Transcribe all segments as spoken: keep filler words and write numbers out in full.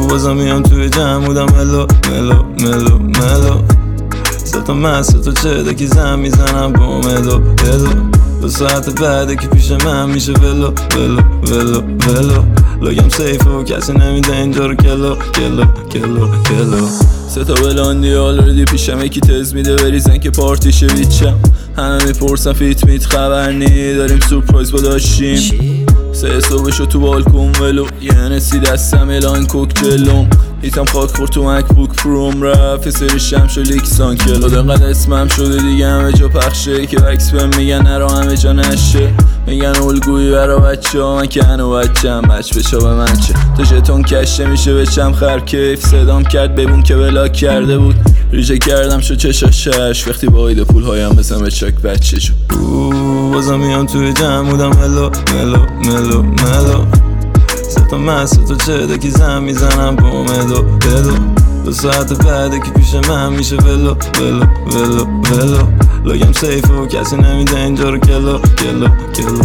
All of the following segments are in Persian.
بازم میام توی جمع بودم ملو ملو ملو ملو ستا مست تو چه که زن میزنم با ملو ملو دو ساعت بعده که پیش من میشه ولو ولو ولو ولو لگم سیفه و کسی نمیده اینجا رو کلو کلو کلو کلو ستا بلاندی آلردی پیشم یکی تز میده بریزن که پارتیشه ویچم همه میپرسن فیت میت خبر نی داریم سورپرایز با داشتیم سه صبحشو تو بالکن ولو یه نسی دستم الان کوکتلوم هیتم خاک خورد تو مکبوک پروم رفت سری شمش و لیکسان کلو دقیقا اسمم شده دیگه همه جا پخشه که وکس بهم میگن نرا همه جا نشه میگن الگویی برا بچه ها من که هنو بچم بچ بچا به من چه تو ژتون کشته میشه بچم خر کیف صدام کرد ببون که بلاک کرده بود ریجه کردم شو چشا شش وقتی با ایده پول هایم بزن به چک بچه شو بازم میام توی جمع بودم ملو ملو ملو ملو ستا مست تو چه که زن میزنم با ملو ملو دو ساعت بعده که پیش من میشه ولو ولو ولو ولو لگم سیفه و کسی نمیده اینجا رو کلو کلو کلو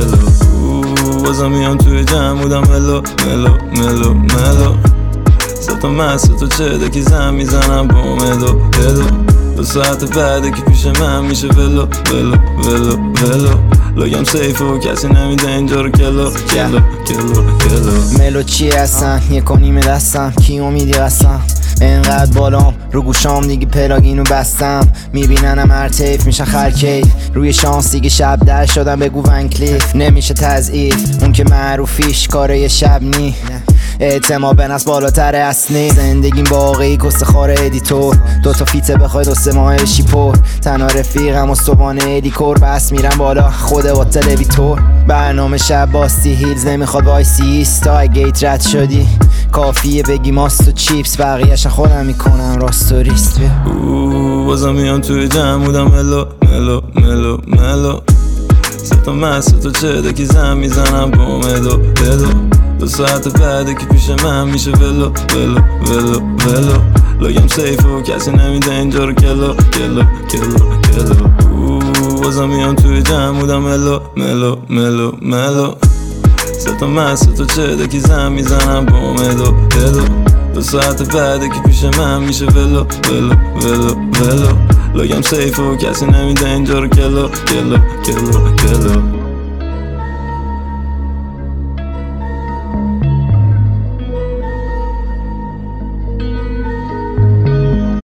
کلو بازم میام توی جمع بودم ملو ملو ملو ملو ستا مست تو چه که زن میزنم با ملو ملو دو ساعت بعده که پیش من میشه ولو ولو ولو ولو لگم سیفه و کسی نمیده اینجا رو کلو کلو کلو کلو ملو چی هستن یک و نیمه دستم کی امیدی قسم انقدر بالام رو گوشام دیگه پلاگینو بستم میبیننم هر تیف میشن خرکیف روی شانس دیگه شب در شدم بگو ونکلیف نمیشه تضعیف اون که معروفیش کاره یه شب نی اعتماد به نفس بالاتر اصلی زندگیم باقی کست خار ادیتور دوتا فیته بخوای دو سه ماه بشی پر تنها رفیقم استوانه ادیکور بس میرم بالا خود با تلویتور برنامه شب باستی هیلز نمیخواد وایسی ایستا گیت رد شدی کافیه بگی ماست و چیپس بقیهش خودم میکنم راست و ریست بازم میام توی جمع بودم ملو ملو ملو ملو ستا مست تو چه که زن میزنم با ملو ملو دو ساعت بعده که پیش من میشه ولو ولو ولو ولو لگم سیفه و کسی نمیده اینجا رو کلو کلو کلو کلو بازم میام توی جمع بودم ملو ملو ملو ملو ستا مست تو چه که زن میزنم با ملو ملو دو ساعت بعده که پیش من میشه ولو ولو ولو ولو لگم سیفه و کسی نمیده اینجا رو کلو کلو کلو کلو